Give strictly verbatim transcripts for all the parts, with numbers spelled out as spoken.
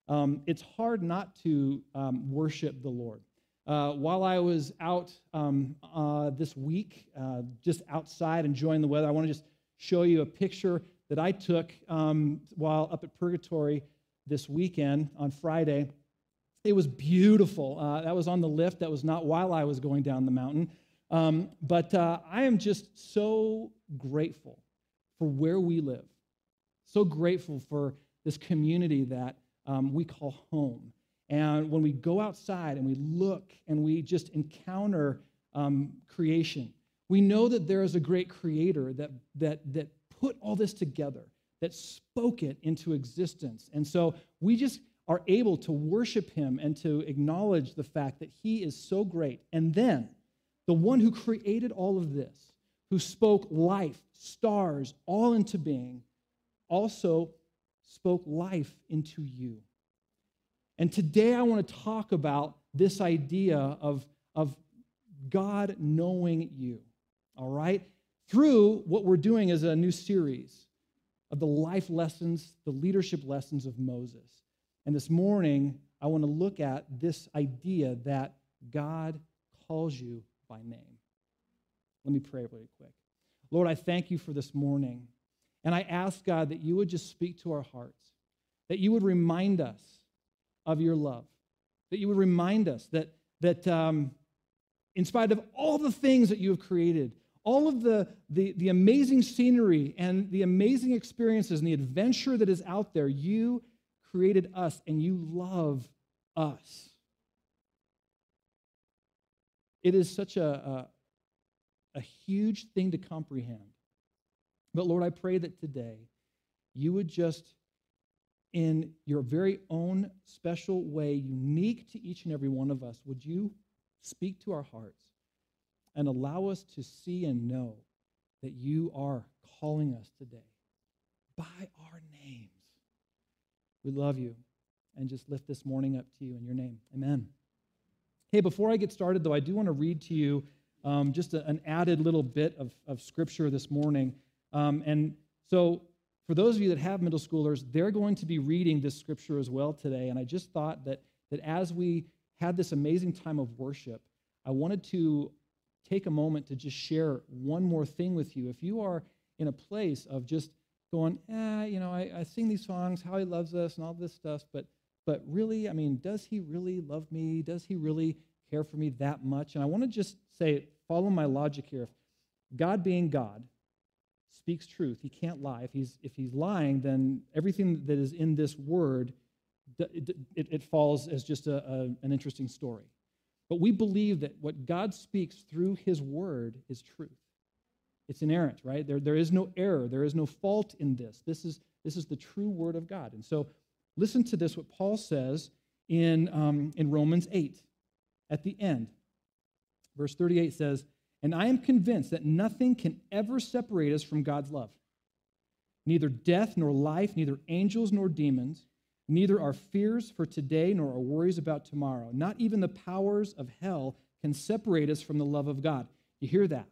um, it's hard not to um, worship the Lord. Uh, while I was out um, uh, this week, uh, just outside enjoying the weather, I want to just show you a picture that I took um, while up at Purgatory this weekend on Friday. It was beautiful. Uh, that was on the lift. That was not while I was going down the mountain. Um, but uh, I am just so grateful for where we live. So grateful for this community that um, we call home. And when we go outside and we look and we just encounter um, creation, we know that there is a great creator that, that, that put all this together, that spoke it into existence. And so we just are able to worship him and to acknowledge the fact that he is so great. And then the one who created all of this, who spoke life, stars, all into being, also spoke life into you. And today I want to talk about this idea of, of God knowing you, all right? Through what we're doing as a new series of the life lessons, the leadership lessons of Moses. And this morning, I want to look at this idea that God calls you by name. Let me pray really quick. Lord, I thank you for this morning. And I ask, God, that you would just speak to our hearts, that you would remind us of your love, that you would remind us that, that um, in spite of all the things that you have created, all of the, the, the amazing scenery and the amazing experiences and the adventure that is out there, you created us and you love us. It is such a, a, a huge thing to comprehend. But Lord, I pray that today you would just, in your very own special way, unique to each and every one of us, would you speak to our hearts and allow us to see and know that you are calling us today by our names. We love you and just lift this morning up to you in your name. Amen. Hey, before I get started, though, I do want to read to you um, just a, an added little bit of, of scripture this morning. Um, and so for those of you that have middle schoolers, they're going to be reading this scripture as well today. And I just thought that, that as we had this amazing time of worship, I wanted to take a moment to just share one more thing with you. If you are in a place of just going, eh, you know, I, I sing these songs, how he loves us and all this stuff, but but really, I mean, does he really love me? Does he really care for me that much? And I want to just say, follow my logic here. If God being God speaks truth, he can't lie. If he's if he's lying, then everything that is in this word, it, it, it falls as just a, a, an interesting story. But we believe that what God speaks through his word is truth. It's inerrant, right? There, there is no error. There is no fault in this. This is, this is the true word of God. And so listen to this, what Paul says in, um, in Romans eight at the end. Verse thirty-eight says, "And I am convinced that nothing can ever separate us from God's love. Neither death nor life, neither angels nor demons, neither our fears for today nor our worries about tomorrow. Not even the powers of hell can separate us from the love of God." You hear that?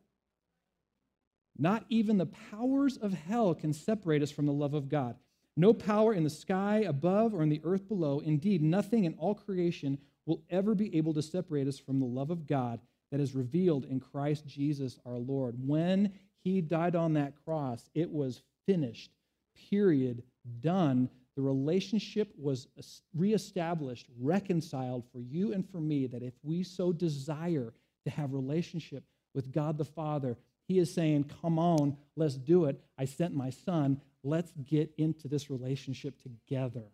Not even the powers of hell can separate us from the love of God. No power in the sky above or in the earth below. Indeed, nothing in all creation will ever be able to separate us from the love of God that is revealed in Christ Jesus our Lord. When he died on that cross, it was finished, period, done. The relationship was reestablished, reconciled for you and for me, that if we so desire to have relationship with God the Father, he is saying, come on, let's do it. I sent my son. Let's get into this relationship together.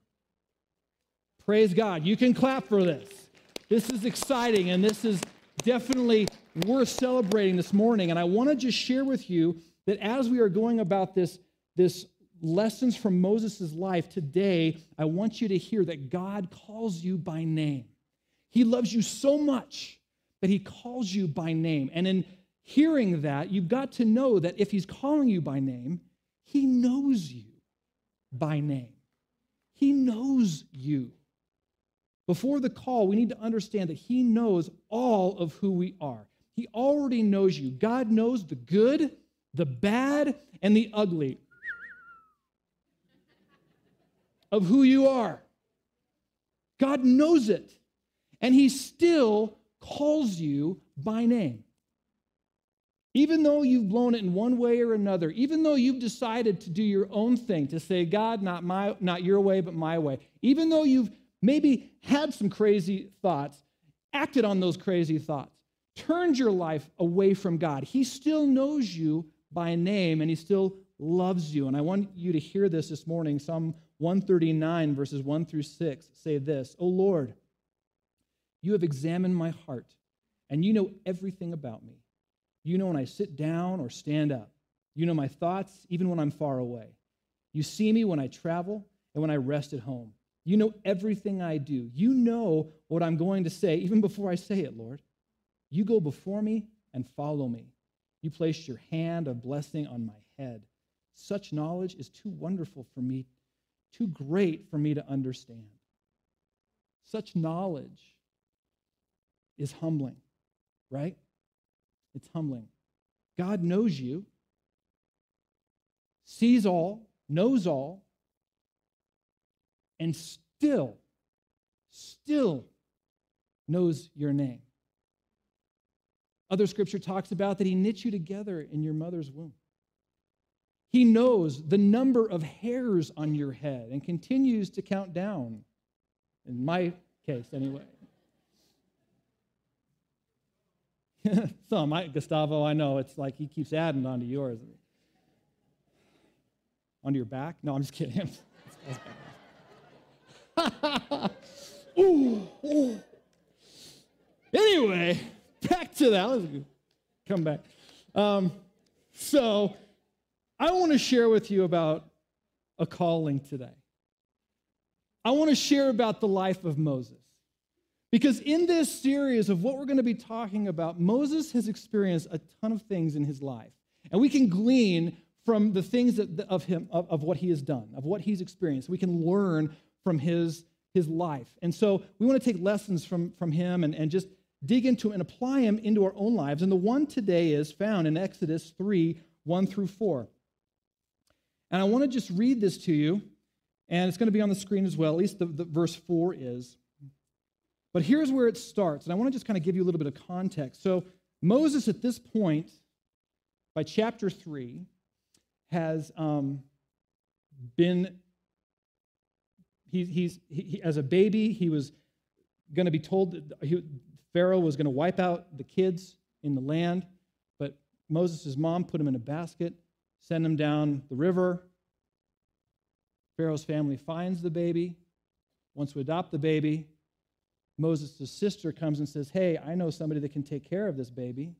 Praise God. You can clap for this. This is exciting, and this is definitely worth celebrating this morning. And I want to just share with you that as we are going about this, this lessons from Moses' life today, I want you to hear that God calls you by name. He loves you so much that he calls you by name. And in hearing that, you've got to know that if he's calling you by name, he knows you by name. He knows you. Before the call, we need to understand that he knows all of who we are. He already knows you. God knows the good, the bad, and the ugly of who you are. God knows it. And he still calls you by name. Even though you've blown it in one way or another, even though you've decided to do your own thing, to say, God, not my, not your way, but my way, even though you've maybe had some crazy thoughts, acted on those crazy thoughts, turned your life away from God, he still knows you by name and he still loves you. And I want you to hear this this morning. Psalm one thirty-nine, verses one through six say this, O Lord, you have examined my heart, and you know everything about me. You know when I sit down or stand up. You know my thoughts even when I'm far away. You see me when I travel and when I rest at home. You know everything I do. You know what I'm going to say even before I say it, Lord. You go before me and follow me. You placed your hand of blessing on my head. Such knowledge is too wonderful for me, too great for me to understand. Such knowledge is humbling, right? It's humbling. God knows you, sees all, knows all, and still, still knows your name. Other scripture talks about that he knit you together in your mother's womb. He knows the number of hairs on your head and continues to count down, in my case anyway. Some, I, Gustavo, I know, it's like he keeps adding onto yours. Onto your back? No, I'm just kidding. ooh, ooh. Anyway, back to that. Let's come back. Um, so, I want to share with you about a calling today. I want to share about the life of Moses. Because in this series of what we're going to be talking about, Moses has experienced a ton of things in his life. And we can glean from the things that, of him, of, of what he has done, of what he's experienced. We can learn from his, his life. And so we want to take lessons from, from him and, and just dig into and apply them into our own lives. And the one today is found in Exodus three, one through four. And I want to just read this to you, and it's going to be on the screen as well, at least the, the verse four is. But here's where it starts, and I want to just kind of give you a little bit of context. So Moses at this point, by chapter three, has um, been, he, he's, he, as a baby, he was going to be told that he, Pharaoh was going to wipe out the kids in the land, but Moses' mom put him in a basket, sent him down the river. Pharaoh's family finds the baby, wants to adopt the baby. Moses' sister comes and says, hey, I know somebody that can take care of this baby.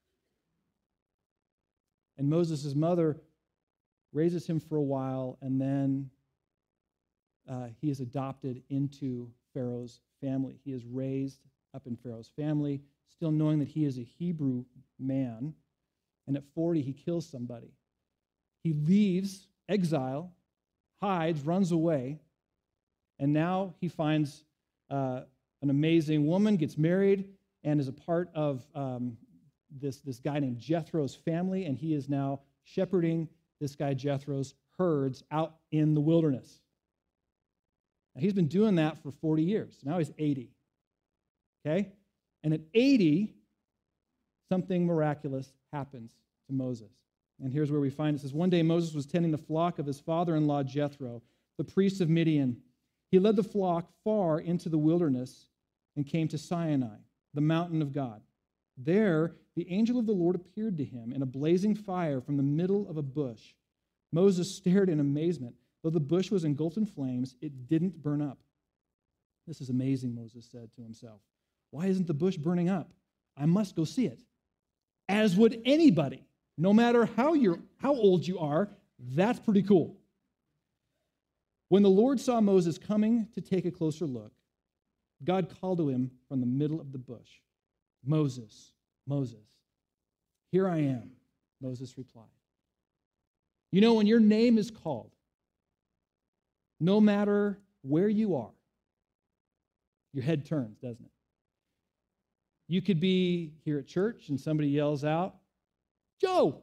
And Moses' mother raises him for a while, and then uh, he is adopted into Pharaoh's family. He is raised up in Pharaoh's family, still knowing that he is a Hebrew man. And at forty, he kills somebody. He leaves, exile, hides, runs away, and now he finds uh, an amazing woman, gets married, and is a part of um, this, this guy named Jethro's family, and he is now shepherding this guy Jethro's herds out in the wilderness. Now, he's been doing that for forty years. Now he's eighty. Okay? And at eighty, something miraculous happens to Moses. And here's where we find it. It says, one day Moses was tending the flock of his father-in-law Jethro, the priest of Midian. He led the flock far into the wilderness and came to Sinai, the mountain of God. There, the angel of the Lord appeared to him in a blazing fire from the middle of a bush. Moses stared in amazement. Though the bush was engulfed in flames, it didn't burn up. This is amazing, Moses said to himself. Why isn't the bush burning up? I must go see it. As would anybody, no matter how you're, how old you are. That's pretty cool. When the Lord saw Moses coming to take a closer look, God called to him from the middle of the bush, Moses, Moses. Here I am, Moses replied. You know, when your name is called, no matter where you are, your head turns, doesn't it? You could be here at church and somebody yells out, Joe,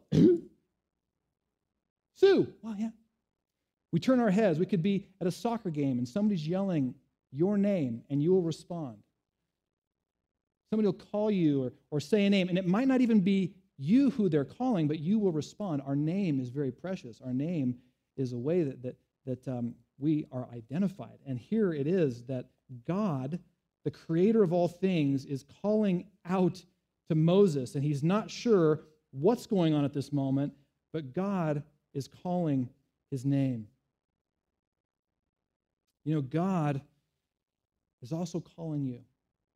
Sue, well, yeah. We turn our heads. We could be at a soccer game and somebody's yelling your name, and you will respond. Somebody will call you or, or say a name, and it might not even be you who they're calling, but you will respond. Our name is very precious. Our name is a way that, that, that um, we are identified. And here it is that God, the creator of all things, is calling out to Moses, and he's not sure what's going on at this moment, but God is calling his name. You know, God is also calling you.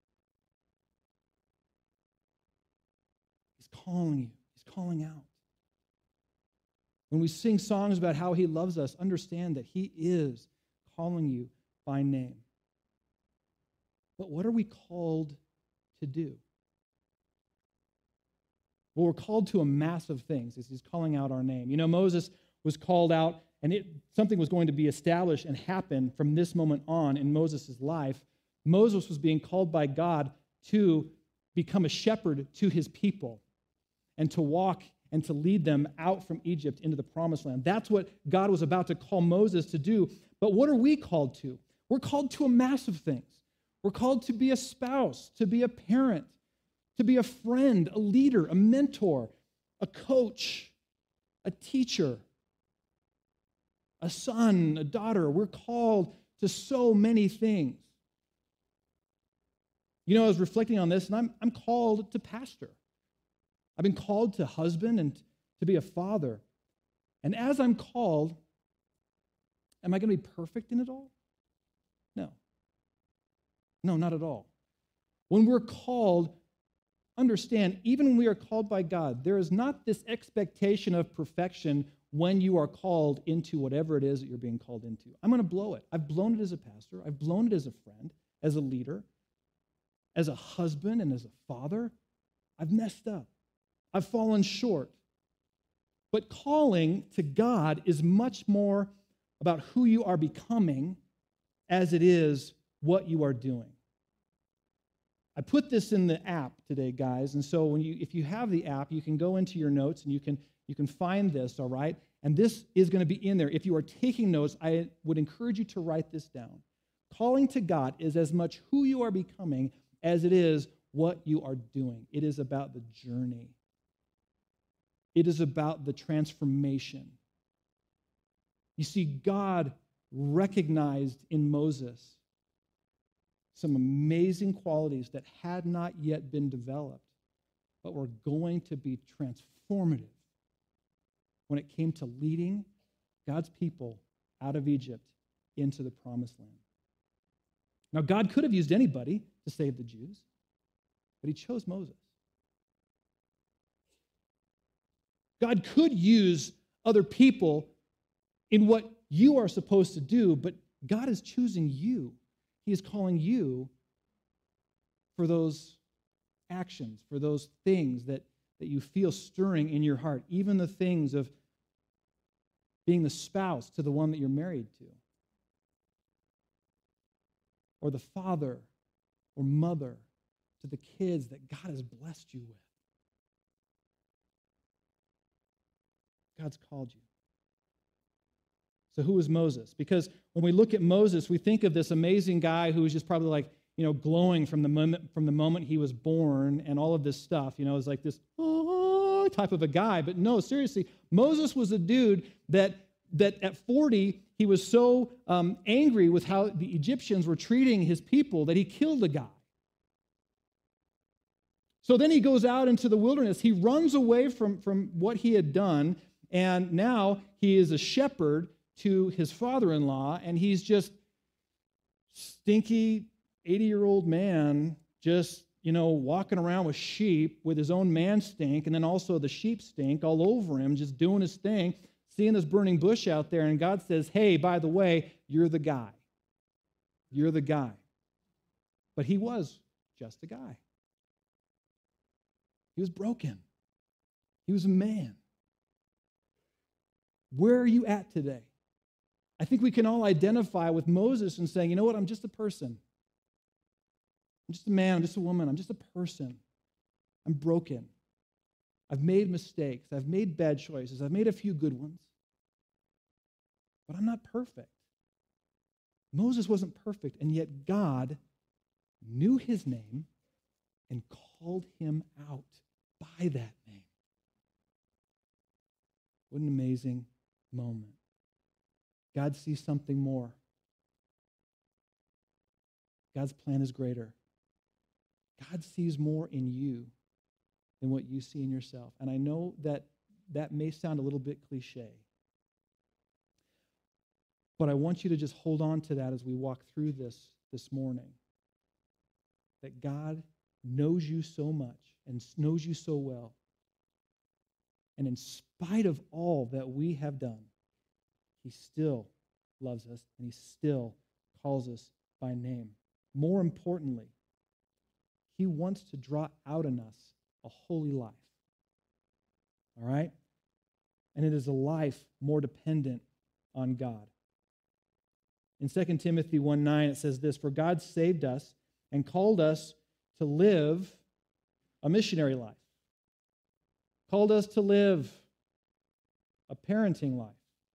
He's calling you. He's calling out. When we sing songs about how he loves us, understand that he is calling you by name. But what are we called to do? Well, we're called to a mass of things as he's calling out our name. You know, Moses was called out, and it, something was going to be established and happen from this moment on in Moses' life. Moses was being called by God to become a shepherd to his people and to walk and to lead them out from Egypt into the promised land. That's what God was about to call Moses to do. But what are we called to? We're called to a mass of things. We're called to be a spouse, to be a parent, to be a friend, a leader, a mentor, a coach, a teacher, a son, a daughter. We're called to so many things. You know, I was reflecting on this, and I'm, I'm called to pastor. I've been called to husband and to be a father. And as I'm called, am I going to be perfect in it all? No. No, not at all. When we're called, understand, even when we are called by God, there is not this expectation of perfection when you are called into whatever it is that you're being called into. I'm going to blow it. I've blown it as a pastor. I've blown it as a friend, as a leader, as a husband, and as a father. I've messed up. I've fallen short. But calling to God is much more about who you are becoming as it is what you are doing. I put this in the app today, guys, and so when you, if you have the app, you can go into your notes and you can, you can find this, all right? And this is going to be in there. If you are taking notes, I would encourage you to write this down. Calling to God is as much who you are becoming as it is what you are doing. It is about the journey. It is about the transformation. You see, God recognized in Moses some amazing qualities that had not yet been developed, but were going to be transformative when it came to leading God's people out of Egypt into the promised land. Now, God could have used anybody to save the Jews, but he chose Moses. God could use other people in what you are supposed to do, but God is choosing you. He is calling you for those actions, for those things that, that you feel stirring in your heart, even the things of being the spouse to the one that you're married to, or the father or mother to the kids that God has blessed you with. God's called you. So who is Moses? Because when we look at Moses, we think of this amazing guy who was just probably like, you know, glowing from the moment from the moment he was born and all of this stuff. You know, it's like this oh, type of a guy. But no, seriously, Moses was a dude that that at forty he was so um, angry with how the Egyptians were treating his people that he killed a guy. So then he goes out into the wilderness. He runs away from, from what he had done, and now he is a shepherd to his father-in-law, and he's just stinky eighty-year-old man just, you know, walking around with sheep with his own man stink, and then also the sheep stink all over him, just doing his thing, seeing this burning bush out there, and God says, hey, by the way, you're the guy. You're the guy. But he was just a guy. He was broken. He was a man. Where are you at today? I think we can all identify with Moses and saying, you know what, I'm just a person. I'm just a man, I'm just a woman, I'm just a person. I'm broken. I've made mistakes. I've made bad choices. I've made a few good ones. But I'm not perfect. Moses wasn't perfect, and yet God knew his name and called him out by that name. What an amazing moment. God sees something more. God's plan is greater. God sees more in you than what you see in yourself. And I know that that may sound a little bit cliche, but I want you to just hold on to that as we walk through this this morning. That God knows you so much and knows you so well. And in spite of all that we have done, he still loves us and he still calls us by name. More importantly, he wants to draw out in us a holy life. All right? And it is a life more dependent on God. In Second Timothy one nine, it says this, "For God saved us and called us to live a missionary life." Called us to live a parenting life.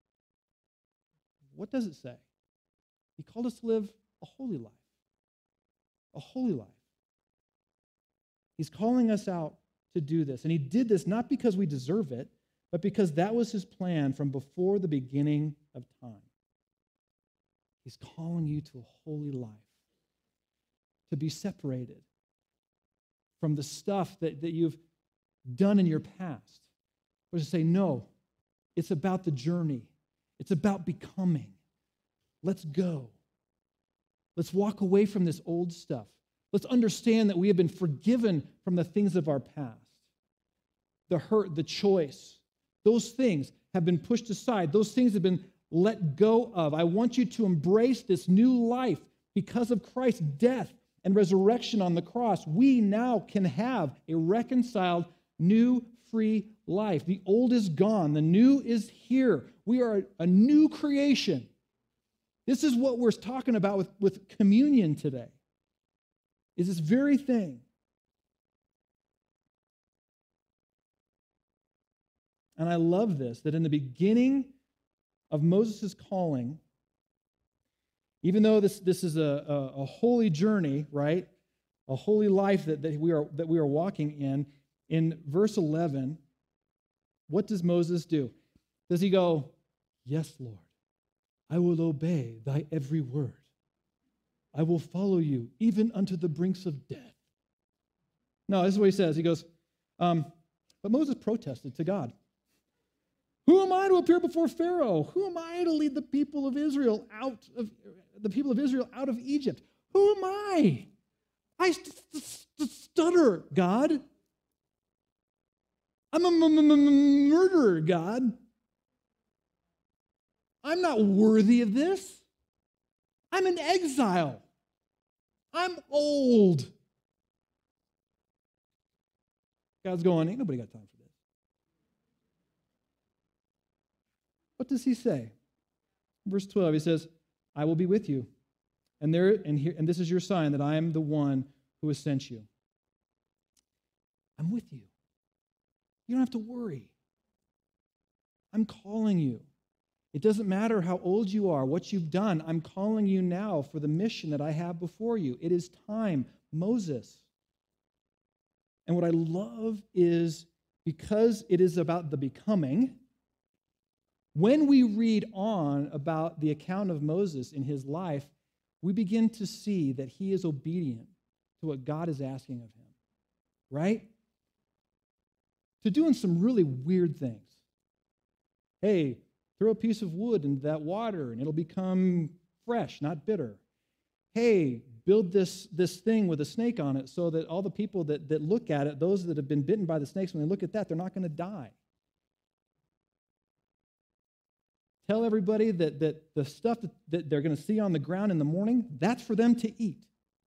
What does it say? He called us to live a holy life. A holy life. He's calling us out to do this. And he did this not because we deserve it, but because that was his plan from before the beginning of time. He's calling you to a holy life, to be separated from the stuff that, that you've done in your past. Or to say, no, it's about the journey. It's about becoming. Let's go. Let's walk away from this old stuff. Let's understand that we have been forgiven from the things of our past. The hurt, the choice, those things have been pushed aside. Those things have been let go of. I want you to embrace this new life because of Christ's death and resurrection on the cross. We now can have a reconciled, new, free life. The old is gone. The new is here. We are a new creation. This is what we're talking about with, with communion today, is this very thing. And I love this, that in the beginning of Moses' calling, even though this, this is a, a, a holy journey, right? A holy life that, that, we are, that we are walking in, in verse eleven, what does Moses do? Does he go, "Yes, Lord, I will obey thy every word. I will follow you even unto the brinks of death"? No, this is what he says. He goes, um, but Moses protested to God. "Who am I to appear before Pharaoh? Who am I to lead the people of Israel out of the people of Israel out of Egypt? Who am I? I st- st- stutter, God. I'm a m- m- m- murderer, God. I'm not worthy of this. I'm in exile. I'm old." God's going, ain't nobody got time for this. What does he say? Verse twelve, he says, "I will be with you, and there and here and this is your sign that I am the one who has sent you." I'm with you. You don't have to worry. I'm calling you. It doesn't matter how old you are, what you've done. I'm calling you now for the mission that I have before you. It is time, Moses. And what I love is, because it is about the becoming, when we read on about the account of Moses in his life, we begin to see that he is obedient to what God is asking of him, right? To doing some really weird things. Hey, throw a piece of wood into that water and it'll become fresh, not bitter. Hey, build this, this thing with a snake on it so that all the people that, that look at it, those that have been bitten by the snakes, when they look at that, they're not going to die. Tell everybody that, that the stuff that, that they're going to see on the ground in the morning, that's for them to eat.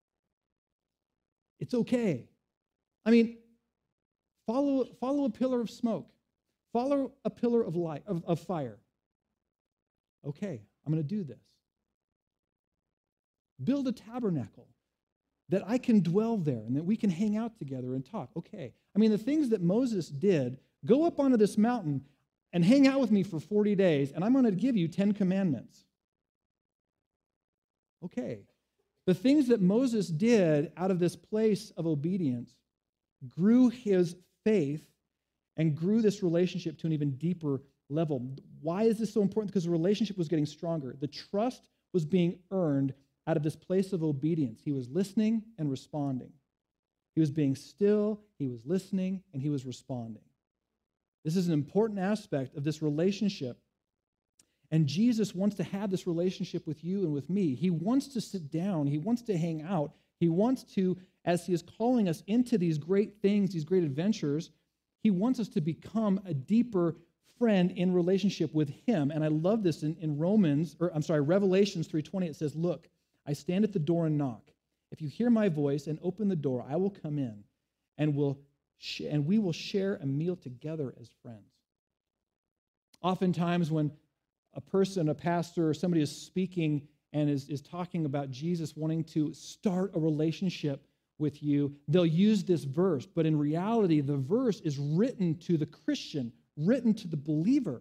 It's okay. I mean, follow, follow a pillar of smoke. Follow a pillar of light, of, of fire. Okay, I'm going to do this. Build a tabernacle that I can dwell there and that we can hang out together and talk. Okay. I mean, the things that Moses did, go up onto this mountain and hang out with me for forty days, and I'm going to give you ten commandments. Okay. The things that Moses did out of this place of obedience grew his faith and grew this relationship to an even deeper level. Why is this so important? Because the relationship was getting stronger. The trust was being earned out of this place of obedience. He was listening and responding. He was being still, he was listening, and he was responding. This is an important aspect of this relationship. And Jesus wants to have this relationship with you and with me. He wants to sit down. He wants to hang out. He wants to, as he is calling us into these great things, these great adventures, he wants us to become a deeper friend in relationship with him. And I love this in, in Romans, or I'm sorry, Revelations three twenty. It says, look, I stand at the door and knock. If you hear my voice and open the door, I will come in and will sh- and we will share a meal together as friends. Oftentimes when a person, a pastor, or somebody is speaking and is, is talking about Jesus wanting to start a relationship with you, they'll use this verse. But in reality, the verse is written to the Christian, written to the believer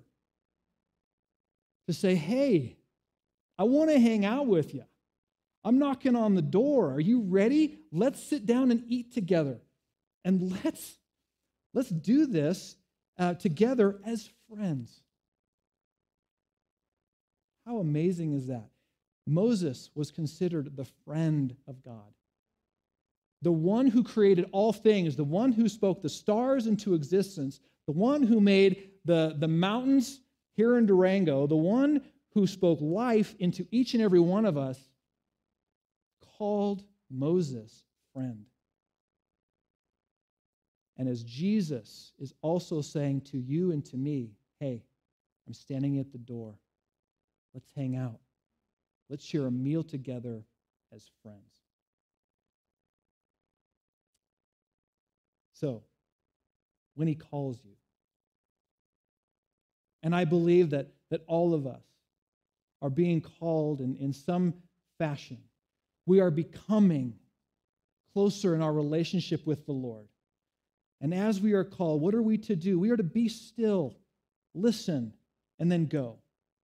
to say, hey, I want to hang out with you. I'm knocking on the door. Are you ready? Let's sit down and eat together. And let's, let's do this uh, together as friends. How amazing is that? Moses was considered the friend of God. The one who created all things, the one who spoke the stars into existence, the one who made the, the mountains here in Durango, the one who spoke life into each and every one of us, called Moses friend. And as Jesus is also saying to you and to me, hey, I'm standing at the door. Let's hang out. Let's share a meal together as friends. So, when he calls you, and I believe that, that all of us are being called in, in some fashion, we are becoming closer in our relationship with the Lord. And as we are called, what are we to do? We are to be still, listen, and then go.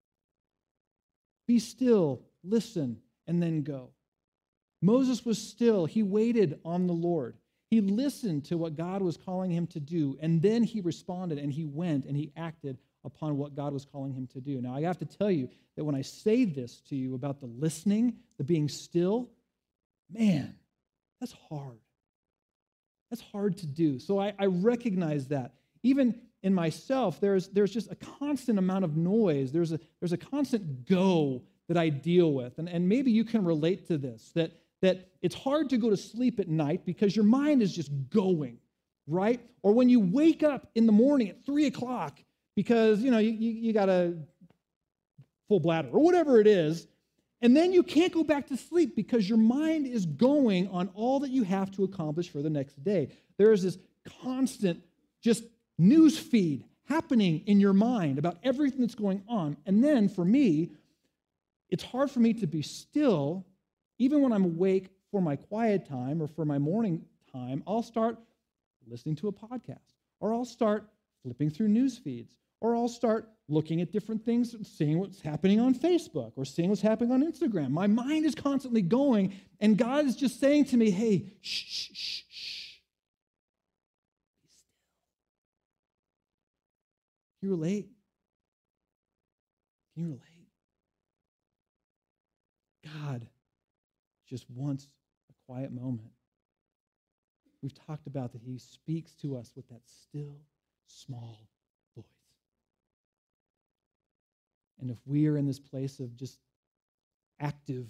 Be still, listen, and then go. Moses was still. He waited on the Lord. He listened to what God was calling him to do, and then he responded, and he went, and he acted upon what God was calling him to do. Now, I have to tell you that when I say this to you about the listening, the being still, man, that's hard. That's hard to do. So I, I recognize that. Even in myself, there's, there's just a constant amount of noise. There's a, there's a constant go that I deal with. And, and maybe you can relate to this, that, that it's hard to go to sleep at night because your mind is just going, right? Or when you wake up in the morning at three o'clock because, you know, you, you, you got a full bladder or whatever it is, and then you can't go back to sleep because your mind is going on all that you have to accomplish for the next day. There is this constant just news feed happening in your mind about everything that's going on. And then for me, it's hard for me to be still, even when I'm awake for my quiet time or for my morning time. I'll start listening to a podcast, or I'll start flipping through news feeds, or I'll start looking at different things, seeing what's happening on Facebook, or seeing what's happening on Instagram. My mind is constantly going, and God is just saying to me, hey, shh, shh, shh, shh. Be still. Can you relate? Can you relate? God just wants a quiet moment. We've talked about that he speaks to us with that still, small voice. And if we are in this place of just active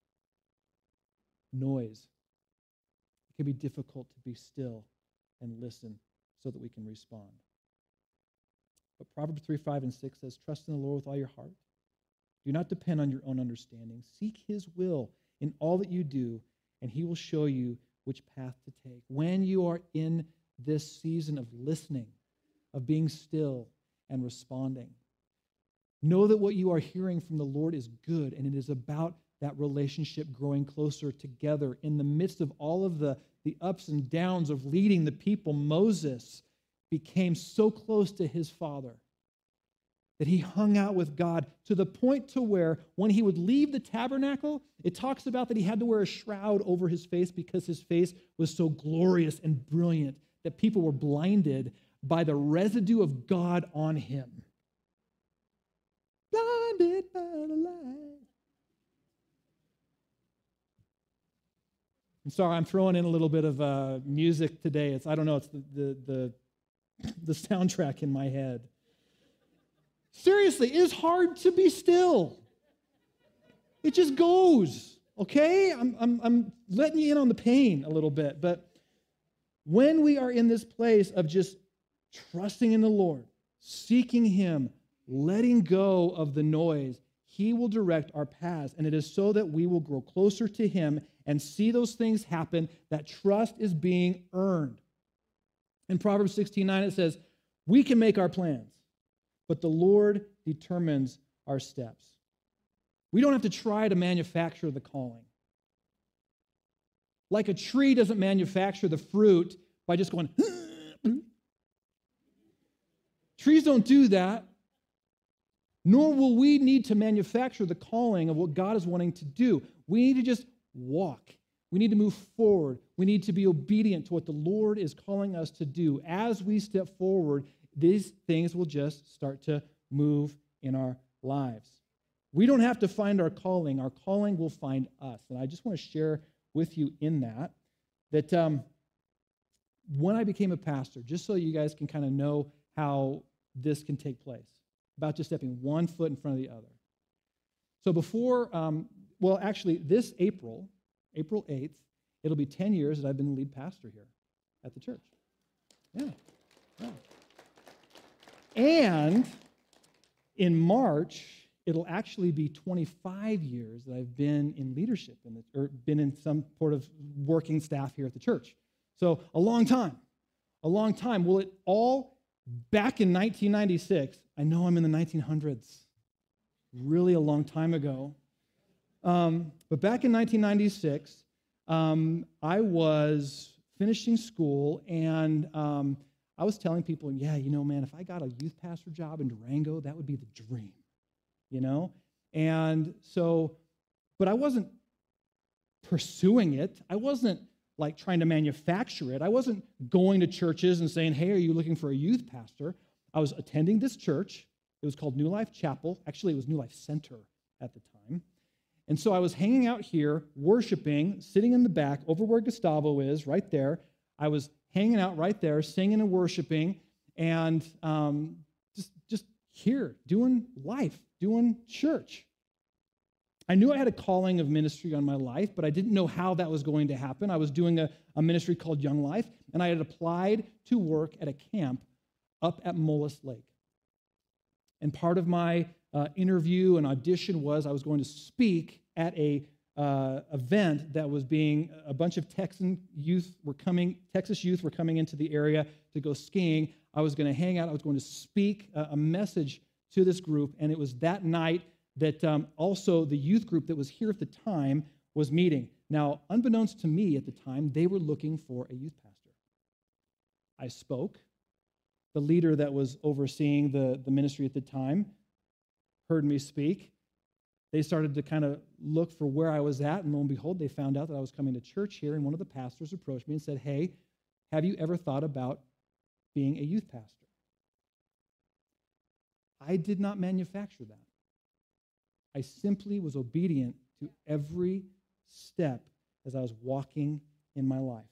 noise, it can be difficult to be still and listen so that we can respond. But Proverbs three, five, and six says, trust in the Lord with all your heart. Do not depend on your own understanding. Seek his will in all that you do, and he will show you which path to take. When you are in this season of listening, of being still and responding, know that what you are hearing from the Lord is good, and it is about that relationship growing closer together. In the midst of all of the, the ups and downs of leading the people, Moses became so close to his father. that he hung out with God to the point to where when he would leave the tabernacle, it talks about that he had to wear a shroud over his face because his face was so glorious and brilliant that people were blinded by the residue of God on him. Blinded by the light. I'm sorry, I'm throwing in a little bit of uh, music today. It's I don't know, it's the, the, the, the soundtrack in my head. Seriously, it is hard to be still. It just goes, okay? I'm, I'm, I'm letting you in on the pain a little bit. But when we are in this place of just trusting in the Lord, seeking him, letting go of the noise, he will direct our paths. And it is so that we will grow closer to him and see those things happen, that trust is being earned. In Proverbs sixteen nine, it says, we can make our plans, but the Lord determines our steps. We don't have to try to manufacture the calling. Like a tree doesn't manufacture the fruit by just going, trees don't do that. Nor will we need to manufacture the calling of what God is wanting to do. We need to just walk. We need to move forward. We need to be obedient to what the Lord is calling us to do. As we step forward, these things will just start to move in our lives. We don't have to find our calling. Our calling will find us. And I just want to share with you in that, that um, when I became a pastor, just so you guys can kind of know how this can take place, about just stepping one foot in front of the other. So before, um, well, actually, this April, April eighth, it'll be ten years that I've been the lead pastor here at the church. Yeah. yeah. And in March, it'll actually be twenty-five years that I've been in leadership in the, or been in some sort of working staff here at the church. So a long time, a long time. Will it all back in nineteen ninety-six? I know I'm in the nineteen hundreds, really a long time ago. Um, but back in nineteen ninety-six, um, I was finishing school, and um, I was telling people, yeah, you know, man, if I got a youth pastor job in Durango, that would be the dream, you know? And so, but I wasn't pursuing it. I wasn't like trying to manufacture it. I wasn't going to churches and saying, hey, are you looking for a youth pastor? I was attending this church. It was called New Life Chapel. Actually, it was New Life Center at the time. And so I was hanging out here, worshiping, sitting in the back over where Gustavo is, right there. I was hanging out right there, singing and worshiping, and um, just, just here, doing life, doing church. I knew I had a calling of ministry on my life, but I didn't know how that was going to happen. I was doing a, a ministry called Young Life, and I had applied to work at a camp up at Mullis Lake. And part of my uh, interview and audition was I was going to speak at a uh, event that was being, a bunch of Texan youth were coming, Texas youth were coming into the area to go skiing. I was going to hang out. I was going to speak a, a message to this group, and it was that night that um, also the youth group that was here at the time was meeting. Now, unbeknownst to me at the time, they were looking for a youth pastor. I spoke. The leader that was overseeing the, the ministry at the time heard me speak. They started to kind of look for where I was at, and lo and behold, they found out that I was coming to church here, and one of the pastors approached me and said, hey, have you ever thought about being a youth pastor? I did not manufacture that. I simply was obedient to every step as I was walking in my life.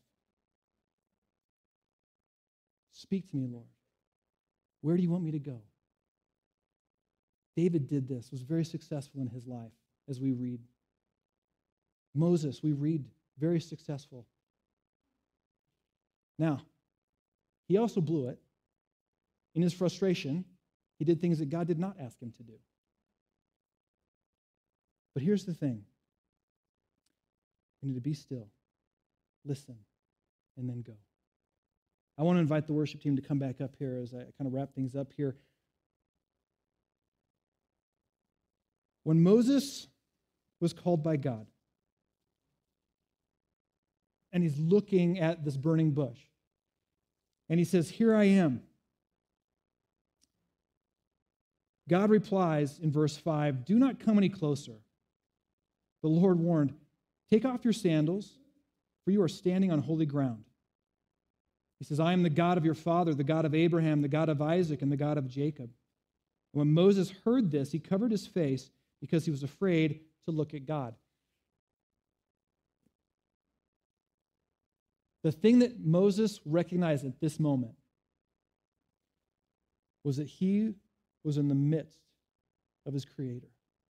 Speak to me, Lord. Where do you want me to go? David did this, was very successful in his life, as we read. Moses, we read, very successful. Now, he also blew it. In his frustration, he did things that God did not ask him to do. But here's the thing. We need to be still, listen, and then go. I want to invite the worship team to come back up here as I kind of wrap things up here. When Moses was called by God, and he's looking at this burning bush, and he says, here I am. God replies in verse five, "Do not come any closer." The Lord warned, "Take off your sandals, for you are standing on holy ground." He says, "I am the God of your father, the God of Abraham, the God of Isaac, and the God of Jacob." When Moses heard this, he covered his face because he was afraid to look at God. The thing that Moses recognized at this moment was that he was in the midst of his Creator.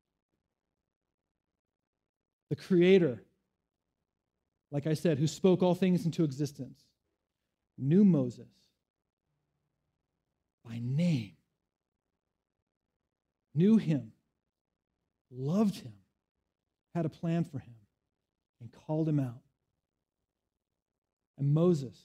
The Creator, like I said, who spoke all things into existence, knew Moses by name, knew him, loved him, had a plan for him, and called him out. And Moses,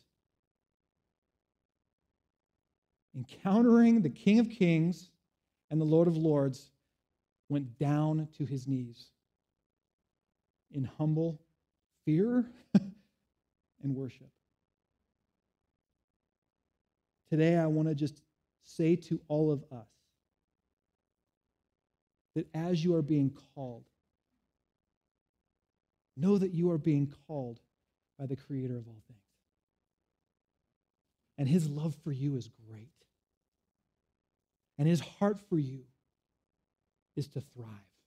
encountering the King of Kings and the Lord of Lords, went down to his knees in humble fear and worship. Today, I want to just say to all of us that as you are being called, know that you are being called by the Creator of all things. And his love for you is great. And his heart for you is to thrive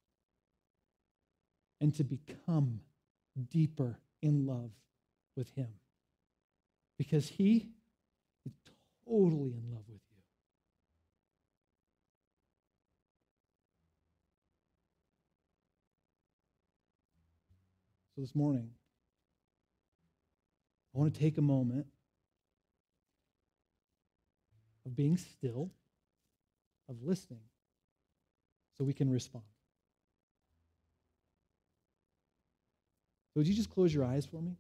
and to become deeper in love with him. Because he is totally in love with you. So this morning, I want to take a moment of being still, of listening, so we can respond. So would you just close your eyes for me?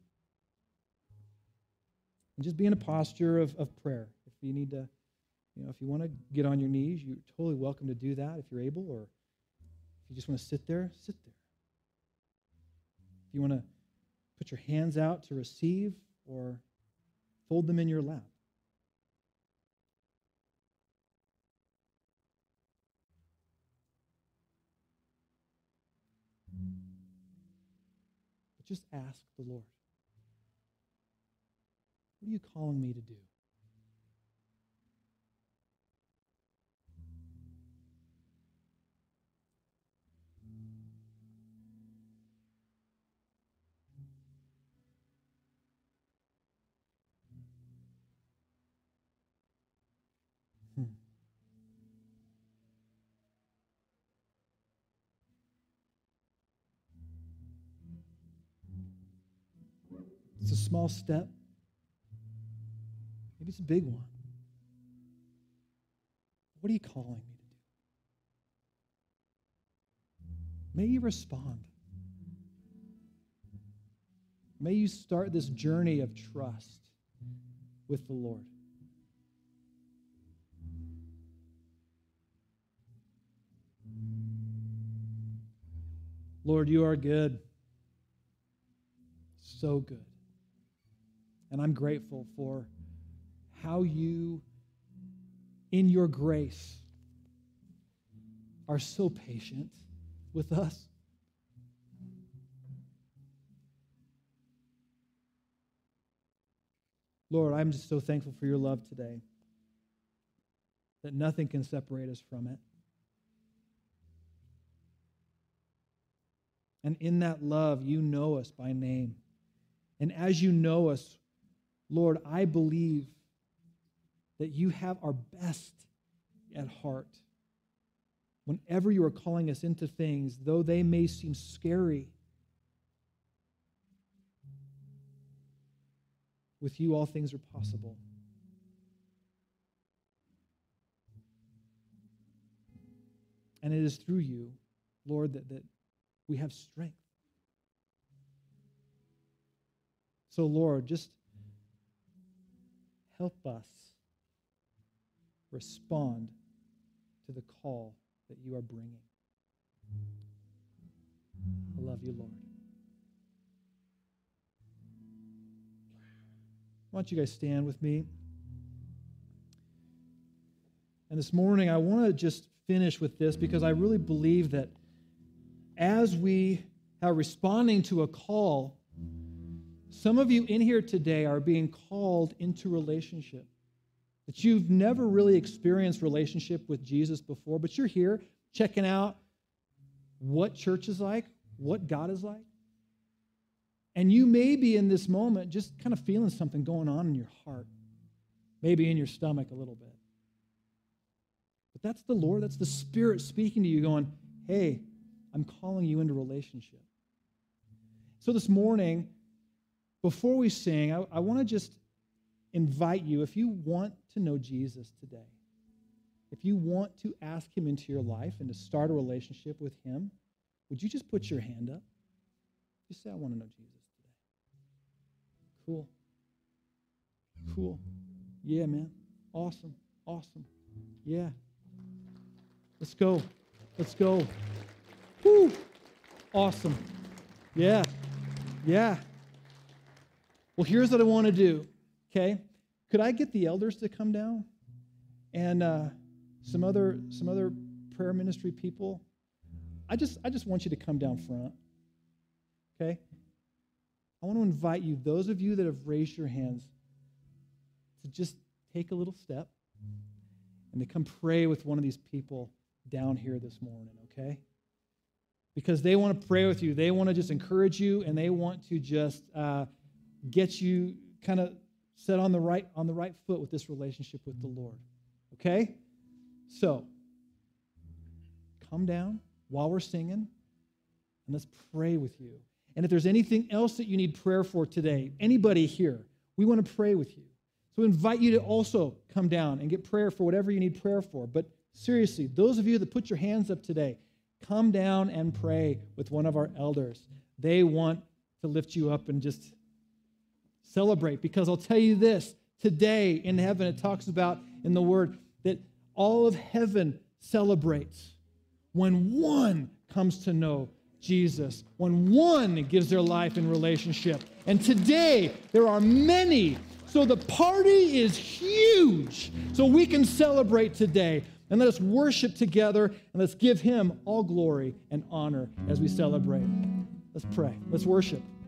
And just be in a posture of, of prayer. If you need to, you know, if you want to get on your knees, you're totally welcome to do that if you're able, or if you just want to sit there, sit there. If you want to put your hands out to receive, or fold them in your lap. But just ask the Lord, what are you calling me to do? Hmm. It's a small step. Maybe it's a big one. What are you calling me to do? May you respond. May you start this journey of trust with the Lord. Lord, you are good. So good. And I'm grateful for how you, in your grace, are so patient with us. Lord, I'm just so thankful for your love today, that nothing can separate us from it. And in that love, you know us by name. And as you know us, Lord, I believe that you have our best at heart. Whenever you are calling us into things, though they may seem scary, with you all things are possible. And it is through you, Lord, that, that we have strength. So, Lord, just help us respond to the call that you are bringing. I love you, Lord. Why don't you guys stand with me? And this morning, I want to just finish with this because I really believe that as we are responding to a call, some of you in here today are being called into relationship. That you've never really experienced relationship with Jesus before, but you're here checking out what church is like, what God is like. And you may be in this moment just kind of feeling something going on in your heart, maybe in your stomach a little bit. But that's the Lord, that's the Spirit speaking to you going, hey, I'm calling you into relationship. So this morning, before we sing, I, I want to just invite you, if you want to know Jesus today, if you want to ask him into your life and to start a relationship with him, would you just put your hand up? Just say, I want to know Jesus today. Cool. Cool. Yeah, man. Awesome. Awesome. Yeah. Let's go. Let's go. Woo. Awesome. Yeah. Yeah. Well, here's what I want to do, okay? Could I get the elders to come down? And uh, some other some other prayer ministry people? I just I just want you to come down front, okay? I want to invite you, those of you that have raised your hands, to just take a little step and to come pray with one of these people down here this morning, okay? Because they want to pray with you. They want to just encourage you, and they want to just uh, get you kind of set on the right on the right foot with this relationship with the Lord, okay? So, come down while we're singing, and let's pray with you. And if there's anything else that you need prayer for today, anybody here, we want to pray with you. So we invite you to also come down and get prayer for whatever you need prayer for. But seriously, those of you that put your hands up today, come down and pray with one of our elders. They want to lift you up and just celebrate. Because I'll tell you this, today in heaven it talks about in the Word that all of heaven celebrates when one comes to know Jesus, when one gives their life in relationship. And today there are many. So the party is huge. So we can celebrate today. And let us worship together, and let's give him all glory and honor as we celebrate. Let's pray. Let's worship.